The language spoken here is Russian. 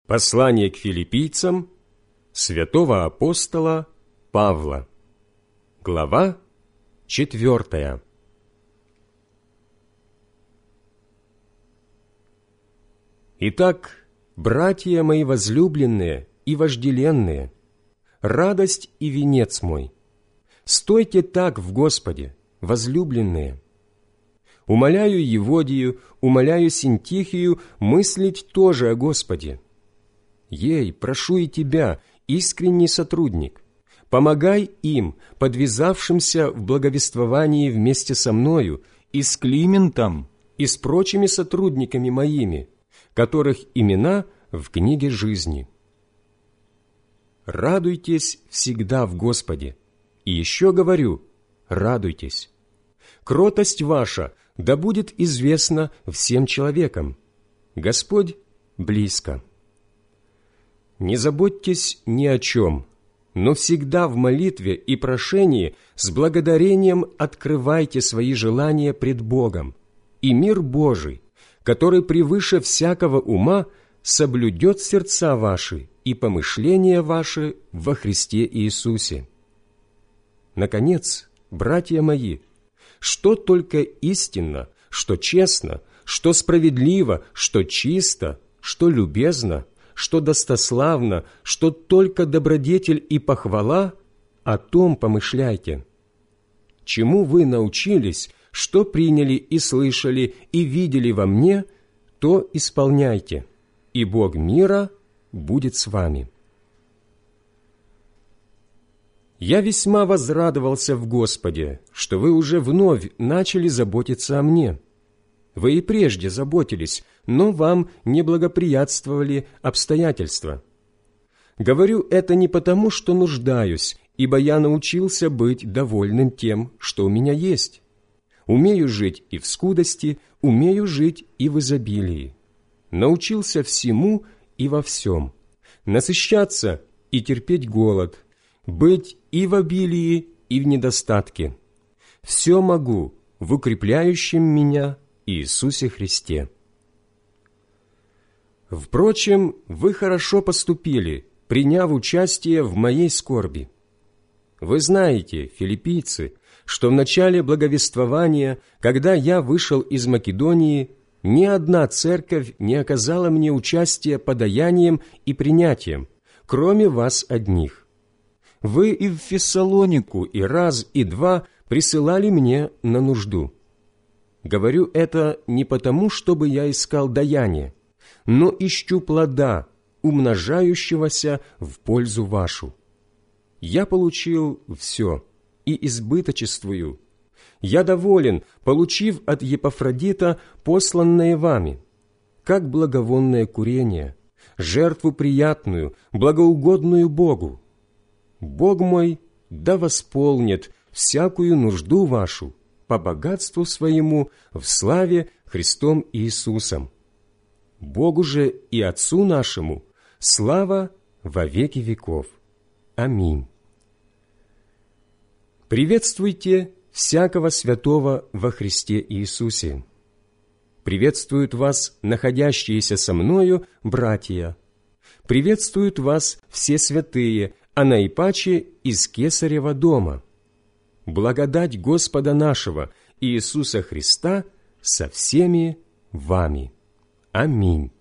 Послание к филиппийцам святого апостола Павла. Глава 4. Итак, братья мои возлюбленные и вожделенные, радость и венец мой, стойте так в Господе, возлюбленные. Умоляю Еводию, умоляю Синтихию мыслить тоже о Господе. Ей, прошу и тебя, искренний сотрудник, помогай им, подвязавшимся в благовествовании вместе со мною, и с Климентом, и с прочими сотрудниками моими, которых имена в книге жизни. Радуйтесь всегда в Господе, и еще говорю, радуйтесь. Кротость ваша да будет известна всем человекам. Господь близко. Не заботьтесь ни о чем, но всегда в молитве и прошении с благодарением открывайте свои желания пред Богом, и мир Божий, который превыше всякого ума, соблюдет сердца ваши и помышления ваши во Христе Иисусе. Наконец, братья мои, что только истинно, что честно, что справедливо, что чисто, что любезно, что достославно, что только добродетель и похвала, о том помышляйте. Чему вы научились, что приняли и слышали, и видели во мне, то исполняйте, и Бог мира будет с вами. Я весьма возрадовался в Господе, что вы уже вновь начали заботиться о мне. Вы и прежде заботились, но вам не благоприятствовали обстоятельства. Говорю это не потому, что нуждаюсь, ибо я научился быть довольным тем, что у меня есть. Умею жить и в скудости, умею жить и в изобилии. Научился всему и во всем, насыщаться и терпеть голод, быть и в обилии, и в недостатке. Все могу в укрепляющем меня Иисусе Христе. Впрочем, вы хорошо поступили, приняв участие в моей скорби. Вы знаете, филиппийцы, что в начале благовествования, когда я вышел из Македонии, ни одна церковь не оказала мне участия подаянием и принятием, кроме вас одних. Вы и в Фессалонику и раз, и два присылали мне на нужду. Говорю это не потому, чтобы я искал даяние, но ищу плода, умножающегося в пользу вашу. Я получил все и избыточествую. Я доволен, получив от Епафродита посланное вами, как благовонное курение, жертву приятную, благоугодную Богу. Бог мой да восполнит всякую нужду вашу по богатству своему в славе Христом Иисусом. Богу же и Отцу нашему слава во веки веков. Аминь. Приветствуйте всякого святого во Христе Иисусе. Приветствуют вас находящиеся со мною братья. Приветствуют вас все святые, а наипаче из Кесарева дома. Благодать Господа нашего Иисуса Христа со всеми вами. Аминь.